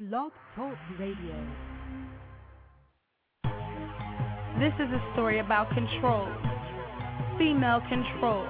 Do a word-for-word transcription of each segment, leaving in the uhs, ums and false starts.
Blog Talk Radio. This is a story about control. Female control.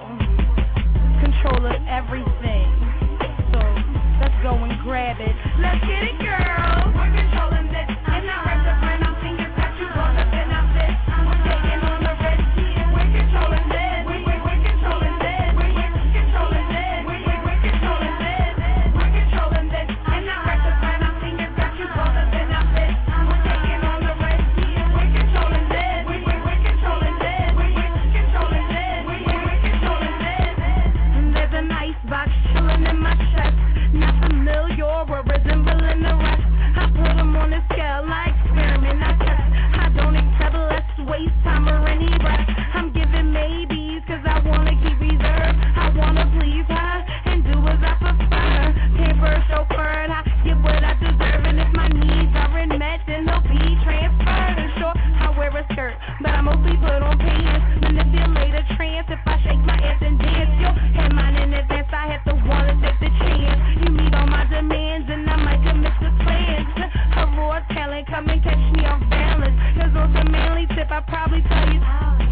Control of everything. So let's go and grab it. Let's get it, girl. We're controlling this. And I rap the friend. I'm thinking that you want to spin out this. We're taking on the red sea. We're controlling this. We, we, we're controlling this. We, we're controlling this. We, we, we're controlling this. We're controlling this. And I rap the friend. I'm thinking that you want to spin out this. We're taking on the red sea. We're controlling this. We, we, we're controlling this. We, we're controlling this. We, we, we're controlling this. And there's an icebox chilling in my chest. Not familiar or resembling the rest. I put them on a scale, I experiment, I test. I don't accept less waste time or any rest. I'm giving maybes cause I wanna keep reserve. I wanna please her and do as I prefer. Pamper, chauffeured, I get what I deserve. And if my needs aren't met, then they'll be transferred. And sure, I wear a skirt, but I mostly put on pants. Manipulate a trance if I shake my ass and dance. Yo, had mine in advance, I have to wanna take the chance. You meet all my demands and I might commit to plans. A raw talent, come and catch me off balance. Cause on some manly tip, I probably tell you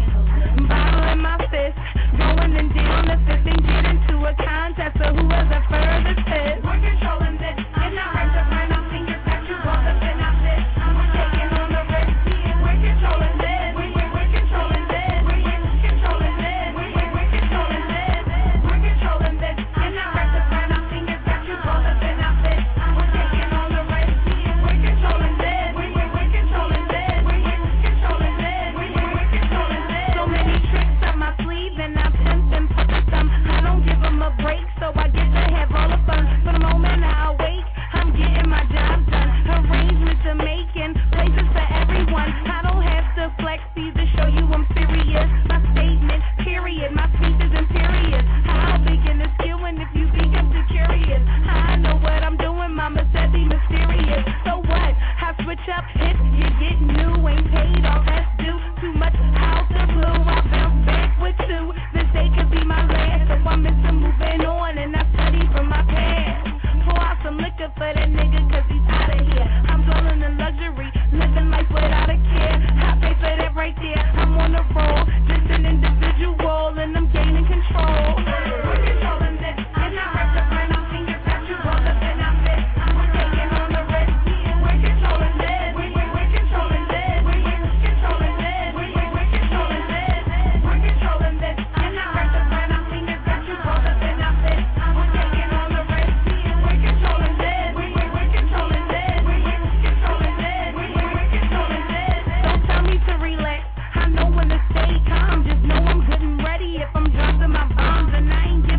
bottle in my fist, going and down the fifth and get into a contest of who has the furthest hit. We're controlling this, and I heard the friend, I'm thinking that you want to spin out this. We're taking on the red sea, we're controlling this. We, we, we're controlling this. We, we're controlling this. We, we, we're controlling this. We're controlling this, and I heard the friend, I'm thinking that you want to spin out this. We're taking on the red sea, we're controlling this. We, we, we're controlling this. We, we're controlling this. We, we, we're controlling this. So many tricks up my sleeve, and I pimp and puppet them. I don't give them a break, so I get to have all the fun. For the moment I awake, I'm getting my job done. Arrangements are making places for everyone. I don't have to flex these to show you I'm serious. My statement, period. My speech is imperious. How big in the skewing if you think I'm too curious. I know what I'm doing, mama said be mysterious. So what? I switch up hits, you get new, ain't paid off, that's due. Too much out the blue, I bounce back with two. This day could be my last, so I'm into moving on and I study from my past. Pour out some liquor for that nigga cause he's out of here. I'm dwelling in luxury, living life without a care. I pay for that right there, I'm on the roll. Just an individual and I'm gaining control. We're controlling this, and I rap the friend, I'm thinking that you want to spin out this. We're taking on the red sea, we're controlling this. We, we, we're controlling this. We, we're controlling this. We, we, we're controlling this. We're controlling this, and I rap the friend, I'm thinking that you want to spin out this. We're taking on the red sea, we're controlling this. We, we, we're controlling this. We, we're controlling this. We, we, we're controlling this. Don't tell me to relax, I know when to stay calm. Just know I'm good and ready if I'm dropping my bombs, and I ain't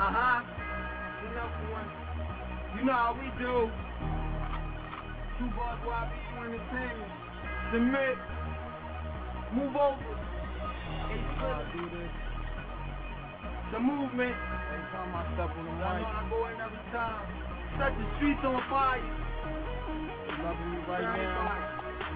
Uh-huh. You know, you know how we do. Two bars Y B U Entertainment. Submit. Move over. Hey, do this. The movement. Every time I step on the mic. I go in every time. Set the streets on fire. You loving me right now?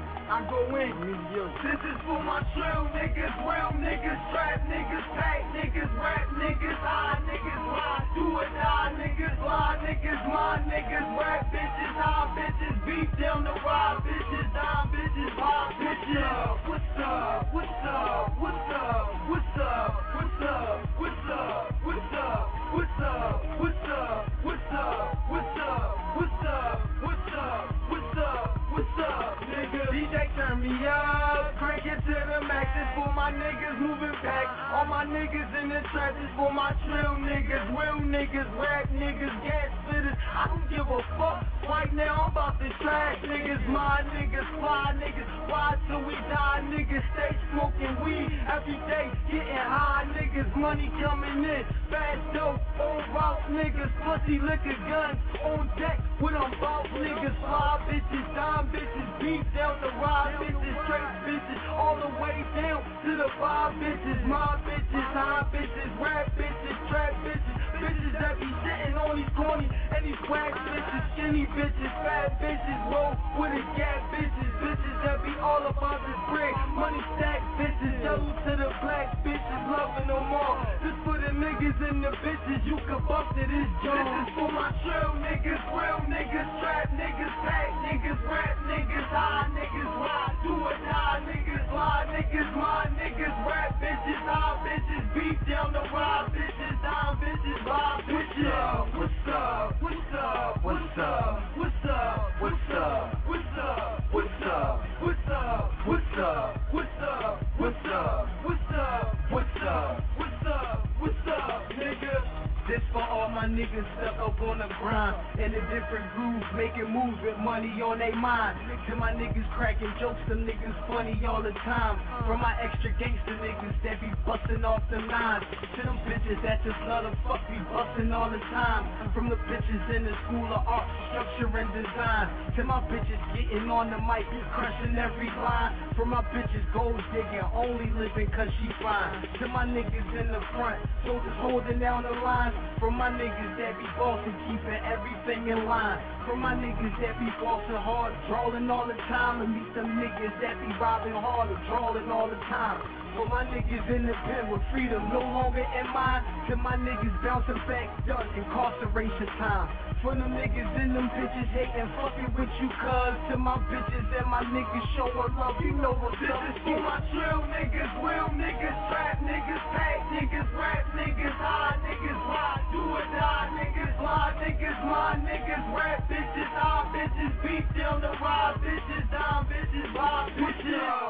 I go in. This is for my true niggas, real niggas, trap niggas, pack niggas, rap niggas, high niggas, lie, do or die niggas, lie niggas, my niggas, rap bitches, high bitches, beat down the ride bitches, dime bitches, pop bitches. What's up? What's up? What's up? What's up? What's up? What's up? What's up? What's up? What's up? What's up? What's up? What's up? What's up? What's up? What's up, nigga? D J turn me up, crank it to the max. It's for my niggas moving back. All my niggas in the trap is for my trill niggas, real niggas, rap niggas, gas fitters. I don't give a fuck. Right now I'm about to trash niggas, my niggas, fly niggas. Ride till we die, niggas. Stay smoking weed every day, getting high, niggas. Money coming in, fast dope, old route niggas, pussy liquor guns on deck with them boss niggas, fly bitches, dime bitches, beat down the ride bitches, straight bitches, all the way down to the five bitches, my bitches, high bitches, rap bitches, trap bitches, bitches that be sitting on these corny and these whack bitches, skinny bitches, fat bitches, roll with a gap bitches, bitches that be all about this bread, money stack bitches, yellow to the black bitches, loving them all. This for the niggas and the bitches, you can bump to this joint. This is for my true niggas, real niggas, trap niggas, pack niggas, rap niggas, high niggas, ride, do or die niggas, lie niggas, my niggas, rap bitches, high bitches, beat down the ride bitches, dime bitches, lie bitches. What's up? What's up? What's up? What's up? What's up? What's up? What's up? What's up? What's up? What's up? What's up? What's up? What's up? What's up? What's up, nigga? This for all my niggas stuck up on the grind, in the different grooves, making moves with money on they mind. To my niggas cracking jokes, them niggas funny all the time. From my extra gangster niggas that be busting off the lines, to them bitches that just love to fuck be busting all the time. From the bitches in the school of art, structure and design, to my bitches getting on the mic, crushing every line. From my bitches gold digging, only living cause she fine. To my niggas in the front, soldiers holding down the line. From my niggas that be bossing, keeping everything in line. From my niggas that be bossing hard, drawing all the time. And meet some niggas that be robbing hard and drawing all the time. For my niggas in the pen with freedom no longer in mind. To my niggas bouncing back, done incarceration time. For them niggas and them bitches hating, fucking with you cuz. To my bitches and my niggas showing love, you know what's up. This is for my trill niggas, real niggas, trap niggas, pack niggas, rap niggas, high niggas, ride, do or die niggas, lie niggas, my niggas, rap bitches, high bitches, beat down the ride bitches, dime bitches, lie bitches.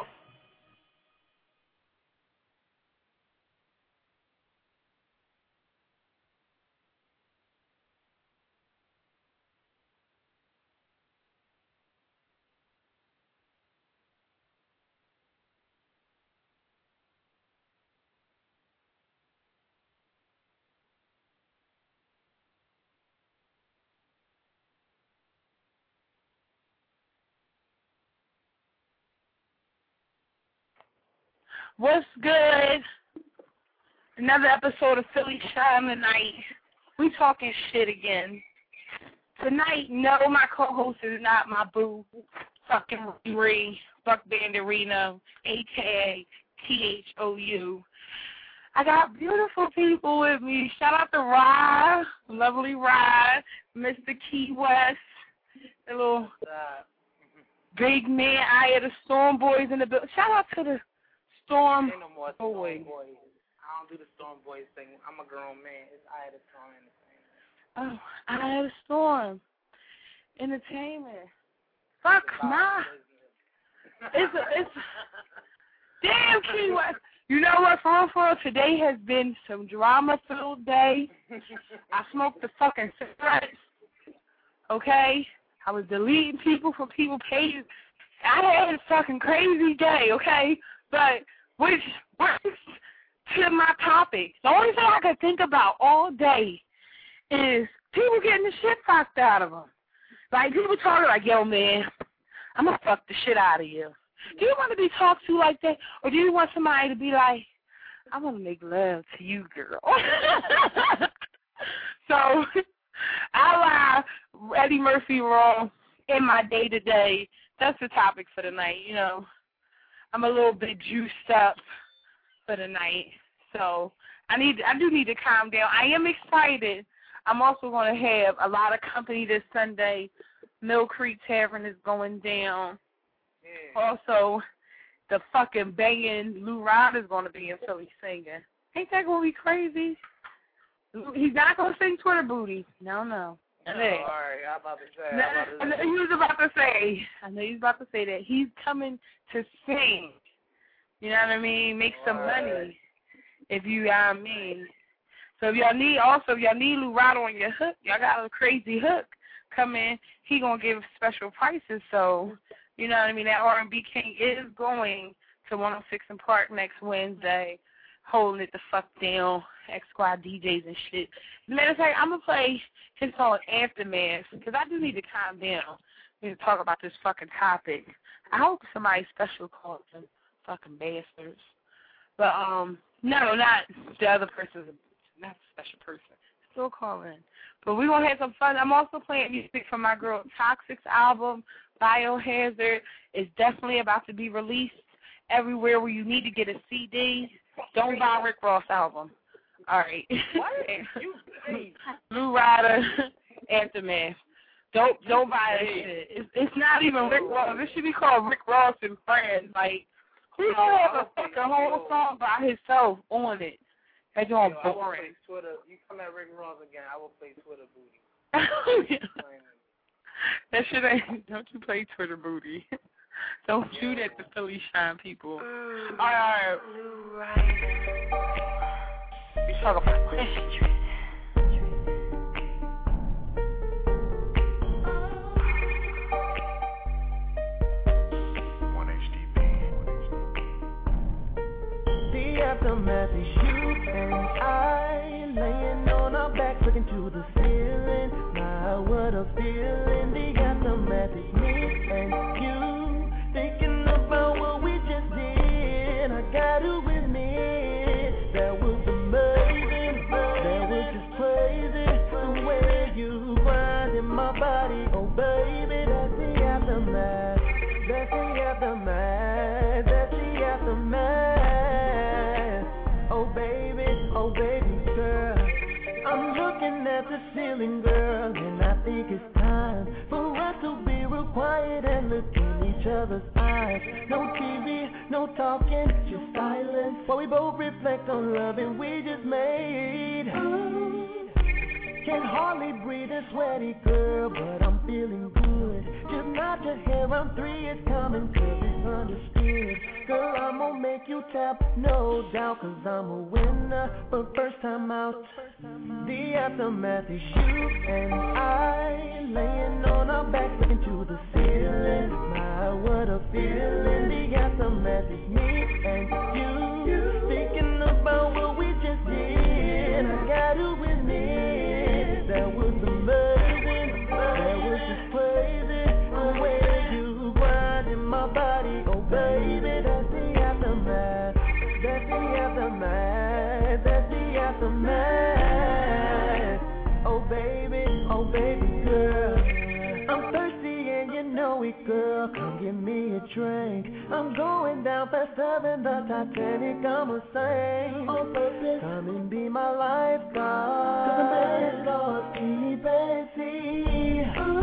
What's good? Another episode of Philly Shine tonight. We talking shit again. Tonight, no, my co-host is not my boo, fucking Ree, Buck Banderino, a k a. T H O U. I got beautiful people with me. Shout out to Rye, lovely Rye, Mister Key West, the little big man, Eye of the Storm Boys in the building. Shout out to the Storm Ain't no more Boys. Storm Boys. I don't do the Storm Boys thing. I'm a grown man. It's Eye of the Storm Entertainment. Oh, Eye of the Storm Entertainment. Fuck, nah. It's a, it's damn Key West. You know what, for real, for real, today has been some drama-filled day. I smoked the fucking cigarettes, okay? I was deleting people from people's pages. I had a fucking crazy day, okay? But which brings to my topic. The only thing I could think about all day is people getting the shit fucked out of them. Like, people talking like, yo, man, I'm going to fuck the shit out of you. Do you want to be talked to like that? Or do you want somebody to be like, I want to make love to you, girl? So, I lie Eddie Murphy wrong in my day-to-day. That's the topic for the night, you know. I'm a little bit juiced up for the night. So, I need, I do need to calm down. I am excited. I'm also going to have a lot of company this Sunday. Mill Creek Tavern is going down. Yeah. Also, the fucking banging Lou Rod is going to be in Philly singing. Ain't that going to be crazy? He's not going to sing Twitter Booty. No, no. No, all right, I'm about to say. I'm about to I know he was about to say. I know he's about to say that he's coming to sing. You know what I mean? Make some all money, right. If you know what I mean. So if y'all need, also if y'all need Lou Rod on your hook, y'all got a crazy hook come in. He gonna give special prices. So you know what I mean. That R and B King is going to one oh six in Park next Wednesday, holding it the fuck down. X Squad D Js and shit. As a matter of fact, I'm gonna play his song Aftermath because I do need to calm down. We need to talk about this fucking topic. I hope somebody special calls them fucking bastards. But um, no, not the other person. Not a special person. Still calling. But we're going to have some fun. I'm also playing music from my girl Toxic's album, Biohazard. It's definitely about to be released everywhere where you need to get a C D. Don't buy Rick Ross' album. All right. What? Blue Rider, Aftermath. Don't don't buy that shit. It's, it's not even Rick Ross. This should be called Rick Ross and Friends. Like, who don't have a fucking whole song by himself on it? That's all boring. Twitter. You come at Rick Ross again, I will play Twitter Booty. That shit ain't. Don't you play Twitter Booty? Don't do that to Philly Shine people. All right, all right. We talk about history. Aftermath is you and I laying on our backs looking to the ceiling. My, what a feeling. The aftermath is me and you thinking about what we just did. I got you with me. That was amazing. That was just crazy. The way you grind in my body. Oh baby, that's the aftermath. That's the aftermath. That's the aftermath. Oh baby, oh baby girl, I'm looking at the ceiling, girl, and I think it's time for us to be real quiet and look in each other's eyes. No T V, no talking, just silence, while we both reflect on love and we just made. Can hardly breathe and sweaty, girl, but I'm feeling good. Just nod your hair, I'm three, it's coming, cause it's understood. Girl, I'm gonna make you tap, no doubt, cause I'm a winner. But first time out, the aftermath is you and I laying on our backs looking to the ceiling. My, what a feeling. The aftermath is me and you thinking about what we just did. I got you with me. That was amazing. That was just crazy. The way you grind in my body. Oh baby, that's the aftermath. That's the aftermath. That's the aftermath. Oh baby, oh baby girl, I'm thirsty and you know it, girl. Come give me a drink. I'm going down faster than the Titanic. I'ma sing on purpose. Come and be my lifeguard. Cause the man is lost deep and see.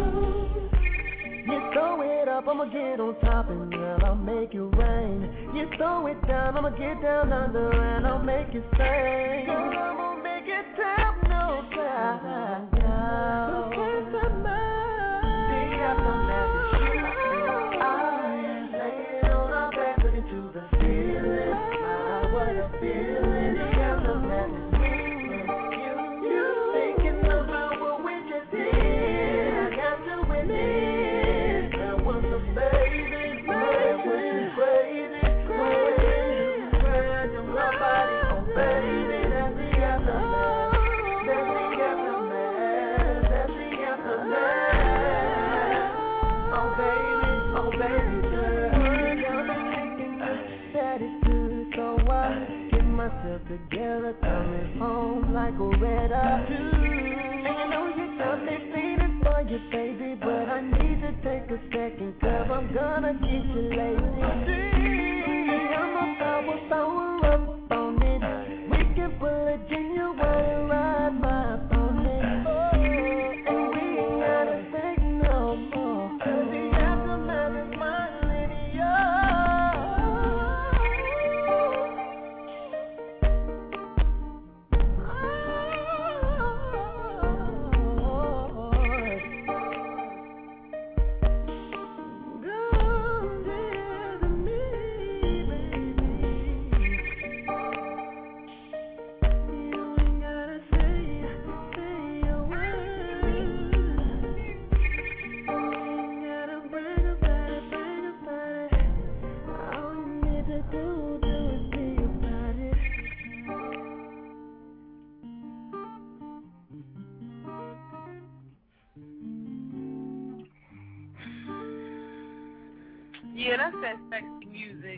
You throw it up, I'ma get on top and girl, I'll make it rain. You throw it down, I'ma get down under and I'll make it sing. Girl, I'ma make it tap no time. Who cares about the aftermath is you and I laying on our back looking to the ceiling. Ah, what a feeling. The aftermath is me and you. You thinking about what we just did. I got you with me. That was amazing. That was crazy. Crazy. Crazy. My body, oh baby, that's the together, coming home like a red eye do. And I know you got me feeling for you, baby, but I need to take a second, cause I'm gonna get you lazy. See, I'm a power, power up on it. We can pull a genuine ride my opponent. Oh, and we ain't gotta beg no more, cause the aftermath is my linear. Yeah, that's that sexy music.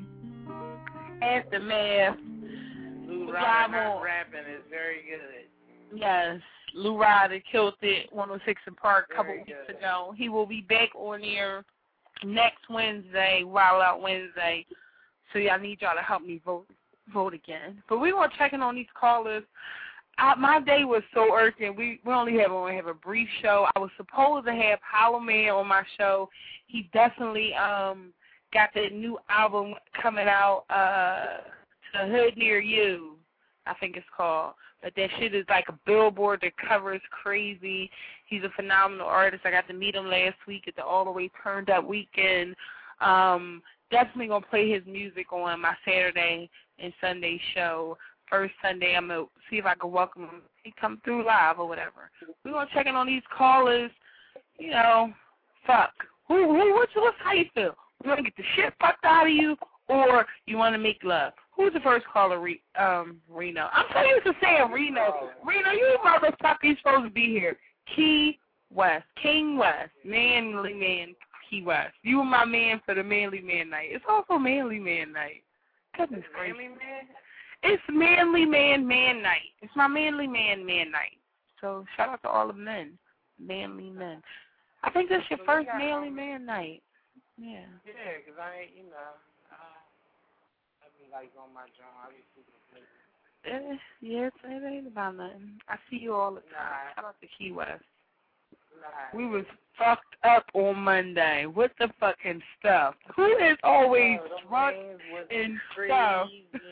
Aftermath. Lou Ryder rapping is very good. Yes, Lou Ryder killed it one oh six in Park a couple Very weeks good. ago. He will be back on here next Wednesday, Wild Out Wednesday. So y'all need y'all to help me vote vote again. But we were checking on these callers. I, my day was so urgent. We we only have only have a brief show. I was supposed to have Hollow Man on my show. He definitely um got that new album coming out, uh, To the Hood Near You, I think it's called. But that shit is like a billboard. The cover is crazy. He's a phenomenal artist. I got to meet him last week at the All the Way Turned Up weekend. Um, definitely going to play his music on my Saturday and Sunday show. First Sunday, I'm going to see if I can welcome him. He come through live or whatever. We're going to check in on these callers. You know, fuck. Who, who, what's, what's, how you feel? You want to get the shit fucked out of you, or you want to make love? Who's the first caller, Re- um, Reno? I'm so used to saying Reno. Reno, you motherfucker, you supposed to be here. Key West, King West, Manly Man, Key West. You were my man for the Manly Man night. It's also Manly Man night. Goodness gracious. Manly Man? It's Manly Man Man night. It's my Manly Man Man night. So shout out to all the men, manly men. I think that's your So we first got, Manly um, Man night. Yeah. Yeah, because I ain't, you know, uh, I be like on my job. I be super busy. Eh, yeah, it's, it ain't about nothing. I see you all the time. Nah. Shout out to Key West. Nah. We was fucked up on Monday with the fucking stuff. Who is always Yo, them drunk wings was and crazy. stuff?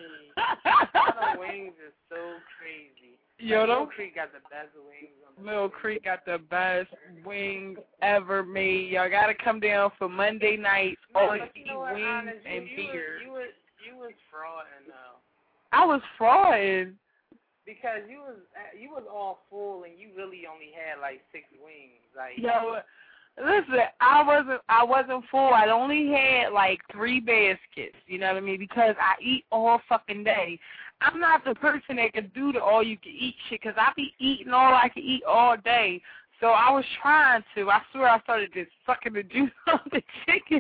Them wings is so crazy. Yo, like, them Mill Creek got the best wings on the Mill Creek got the best wings ever made. Y'all gotta come down for Monday night. No, All but you you eat know what, wings honest, you, and you beer. Was, you was you was frauding though, I was frauding. because you was you was all full and you really only had like six wings. Like Yo, listen, I wasn't I wasn't full. I only had like three baskets, you know what I mean? Because I eat all fucking day. I'm not the person that can do the all you can eat shit, because I be eating all I can eat all day. So I was trying to. I swear I started just sucking the juice off the chicken.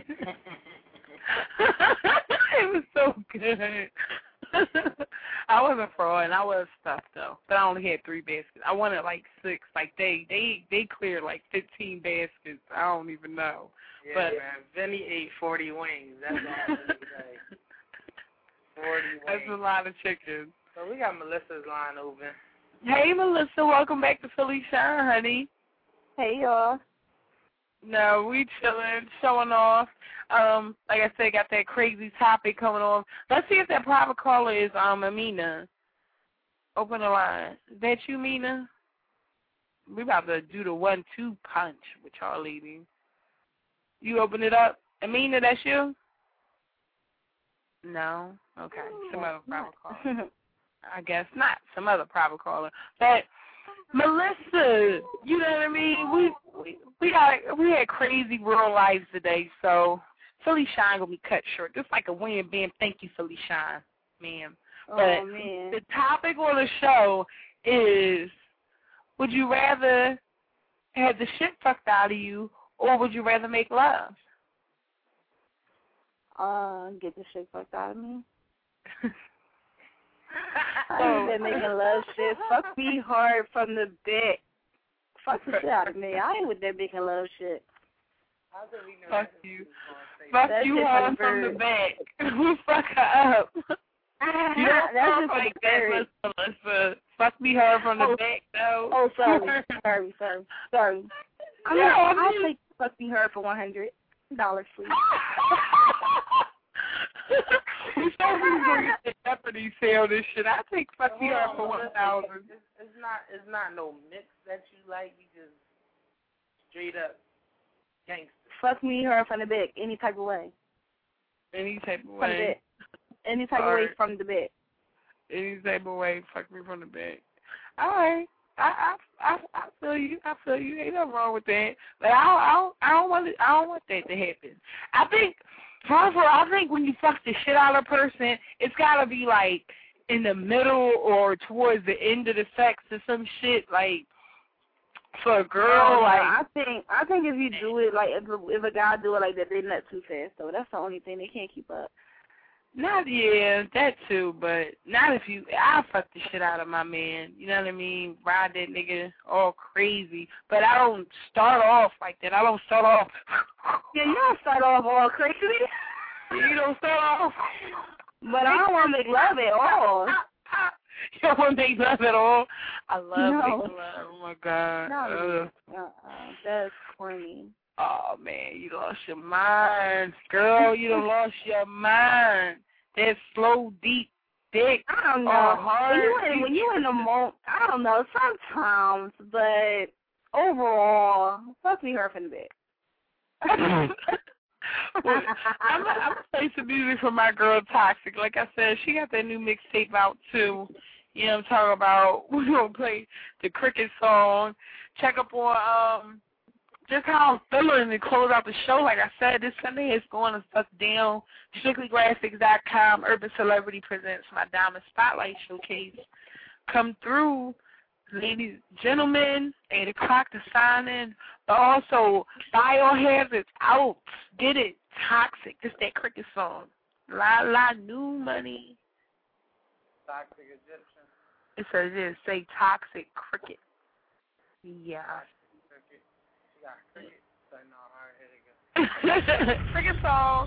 It was so good. I wasn't fraud, and I was stuffed though. But I only had three baskets. I wanted like six. Like they they they cleared like fifteen baskets. I don't even know. yeah, but man, Vinny ate forty wings. That's all I can say. Forty wings. That's a lot of chicken. So we got Melissa's line open. Hey Melissa, welcome back to Philly Shine, honey. Hey y'all. No, we chilling, showing off. Um, like I said, got that crazy topic coming on. Let's see if that private caller is um Amina. Open the line. Is that you, Mina? We about to do the one two punch with y'all ladies. You open it up. Amina, that's you? No? Okay. Some other private caller. I guess not. Some other private caller. But Melissa, you know what I mean? We we we got we had crazy real lives today, so Philly Shine gonna be cut short. Just like a win, bam, thank you, Philly Shine, ma'am. Oh But man. the topic on the show is: would you rather have the shit fucked out of you, or would you rather make love? Uh, get the shit fucked out of me. Oh. ain't been making love shit. Fuck me hard from the back. Fuck the shit out of me. I ain't with that making love shit. Fuck you. Fuck That you shit hard from from the the back. Who fuck her up? You don't That's talk just like a that, bird. Melissa, Melissa. Fuck me hard from the Oh. back, though. Oh, sorry. sorry, sorry, sorry. I mean, Yeah, I I'll mean- take fuck me hard for one hundred dollars, please. We thought we was going to get the Jeopardy sale this shit. I take fuck me hard for one thousand. It's, it's not. It's not no mix that you like. You just straight up gangster. Fuck me hard from the back, any type of way. Any type of From the way. back. Any type of way Alright. from the back. Any type of way, fuck me from the back. All right. I, I I I feel you. I feel you. Ain't nothing wrong with that. But I don't I don't I don't want it, I don't want that to happen. I think first of all, I think when you fuck the shit out of a person, it's gotta be like in the middle or towards the end of the sex or some shit like for a girl Oh, like I think I think if you do it like if a, if a guy do it like that, they nut too fast. So that's the only thing they can't keep up. not yeah, that too, but not if you I fuck the shit out of my man. You know what I mean? Ride that nigga all crazy. But I don't start off like that. I don't start off Yeah, you don't start off all crazy. You don't start off But I don't want to make love at all. You don't want to make love at all? I love No. making love. Oh my god. No, Uh, uh-uh. That's corny. oh man, you lost your mind. Girl, you done lost your mind. That slow, deep dick. I don't know. Oh, hard. When you in, when you in the moment, I don't know. Sometimes, but overall, fuck me hard from the back. Well, I'm gonna I'm play some music for my girl Toxic. Like I said, she got that new mixtape out too. You know what I'm talking about? We're gonna play the Cricket song. Check up on um just how I'm feeling and close out the show. Like I said, this Sunday is going to fuck down. strictly graphics dot com, Urban Celebrity presents my Diamond Spotlight Showcase. Come through, ladies, gentlemen, eight o'clock to sign in. But also, Biohazard's out. Get it. Toxic. It's that Cricket song. La La New Money. Toxic Egyptian. It says this. Say Toxic Cricket. Yeah. Cricket. She got cricket. So no, all right, here they go. Cricket song.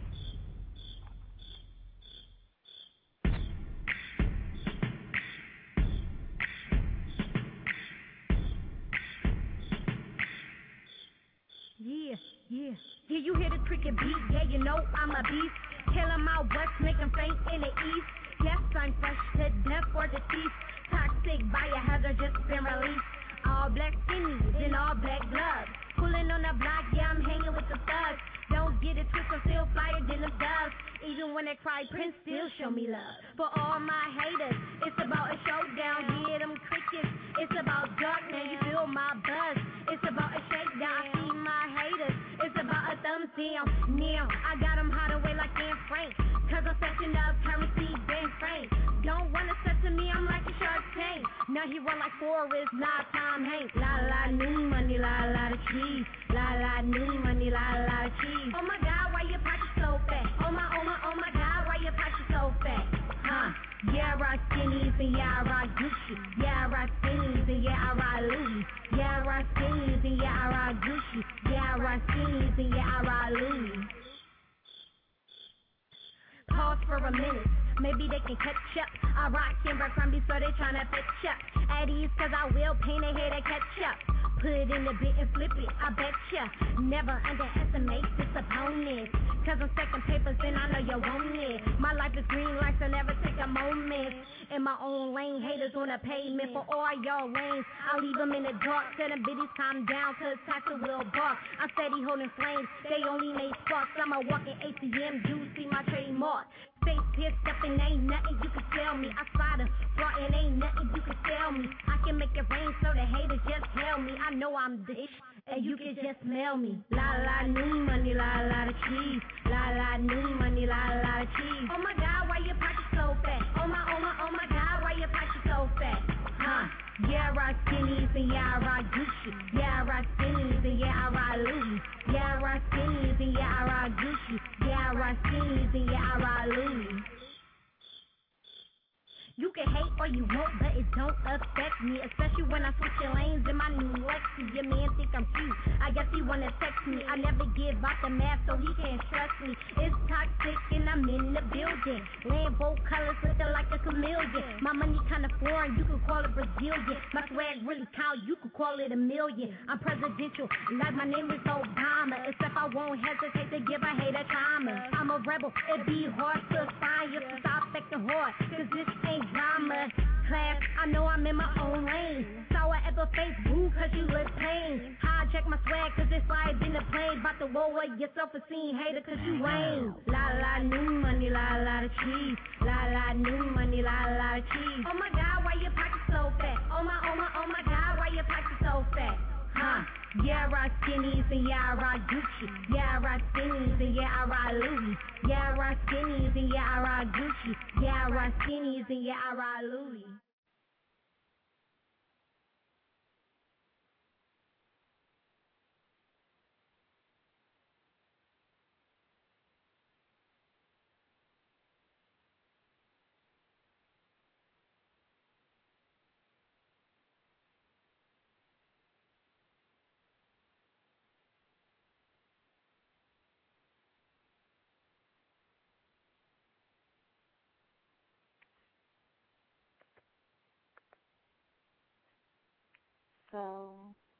Yeah, yeah. Yeah, you hear the cricket beat. Yeah, you know I'm a beast. Tell 'em out west, make 'em faint in the east. Yes, I'm fresh to death for the thief. Toxic biohazard just been released. All black skinnies in all black gloves. Pulling on the block, yeah, I'm hanging with the thugs. Don't get it twisted, still flyer than the doves. Even when they cry, Prince still show me love. For all my haters, it's about a showdown. Yeah, them crickets, it's about dark, man, you feel my buzz. It's about a shakedown, I see my haters. It's about a thumbs down. Now, I got them hot away like Anne Frank. Cause I'm setting up currency, bang Frank. Don't wanna set to me, I'm like a Shark Tank. Now he run like Forrest, not Tom Hanks. La la new money, la la the cheese. La la new money, la la the cheese. Oh my God, why your pocket so fat? Oh my, oh my, oh my God, why your pocket so fat? Huh? Yeah, I rock skinnies and yeah, I rock Gucci. Yeah, I rock skinnies and yeah, I rock Louis. Yeah, I rock skinnies and yeah, I rock Gucci. Yeah, I rock skinnies and yeah, I rock Louis. Pause for a minute, maybe they can catch up. I rock Abercrombie, so they tryna pitch up. At ease, cause I will paint a head and catch up. Put it in the bit and flip it, I betcha. Never underestimate this opponent. Cause I'm stacking papers and I know you want it. My life is green lights, I never take a moment. In my own lane, haters on the pavement. For all y'all lanes, I leave them in the dark. Tell them biddies calm down, cause Tasha will bark. I'm steady holding flames, they only made sparks. I'm a walking A T M, you see my trademark. Face pissed up and ain't nothing you can tell me. I spot a fraud and ain't nothing you can tell me. I can make it rain so the haters just tell me. I know I'm the ish and you can just smell me. La la new money, la la the cheese. La la new money, la la the cheese. Oh my God, why your pocket so fat? Oh my, oh my, oh my God, why your pocket so fat? Huh? Yeah, I rock skinnies and yeah, I rock Gucci. Yeah, I rock skinnies and yeah, I rock Louis. Yeah, I rock skinnies and yeah, I rock Gucci. Yeah, I rock skinnies and yeah, I rock Louis. You can hate or you won't, but it don't affect me. Especially when I switch your lanes in my new Lexus. Your man think I'm cute, I guess he wanna text me. I never give out the math so he can't stress me. It's toxic and I'm in the building. Lambo colors looking like a chameleon. My money kinda foreign, you could call it Brazilian. My swag really count, you could call it a million. I'm presidential, like my name is Obama. Except I won't hesitate to give a hater trauma. I'm a rebel, it be hard to find you. Stop acting hard, cause this ain't drama. Class, I know I'm in my own lane. Sour at the face, boo, cause you look pain. Hijack my swag, cause it's like in the plane. About to lower your self-esteem, hater, cause you lame. La la, new money, la la, the cheese. La la, new money, la la, the cheese. Oh my God, why your pockets so fat? Oh my, oh my, oh my God, why your pockets so fat? Huh? Yeah, I rock skinnies and yeah, I rock Gucci. Yeah, I rock skinnies and yeah, I rock Louis. Yeah, I rock skinnies and yeah, I rock Gucci. Yeah, I rock skinnies and yeah, I rock Louis. So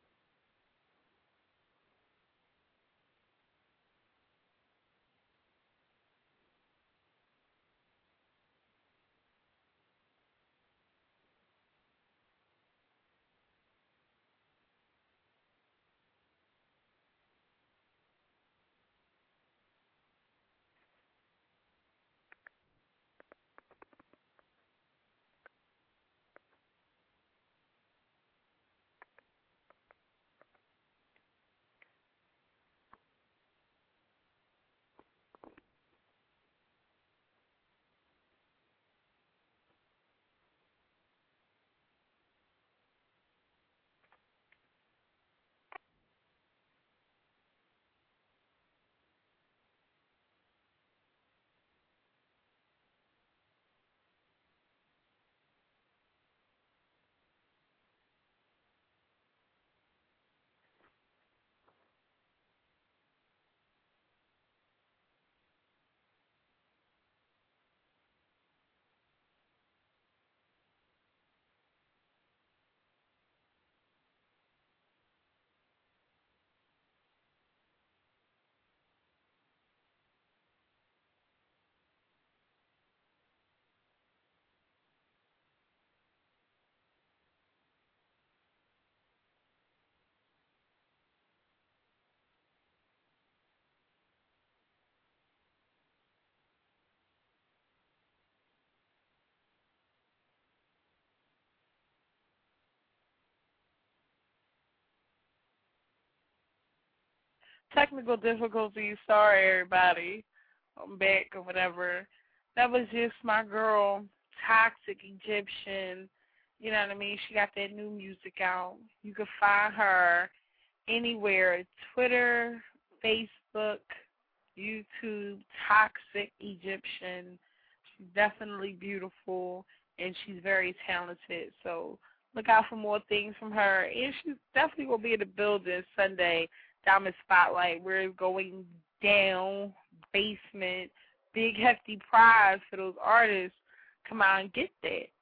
Technical difficulties, sorry everybody. I'm back or whatever. That was just my girl, Toxic Egyptian. You know what I mean? She got that new music out. You can find her anywhere. Twitter, Facebook, YouTube, Toxic Egyptian. She's definitely beautiful and she's very talented. So look out for more things from her. And she's definitely going to be in the building Sunday. Diamond Spotlight. We're going down, basement, big hefty prize for those artists. Come out and get that.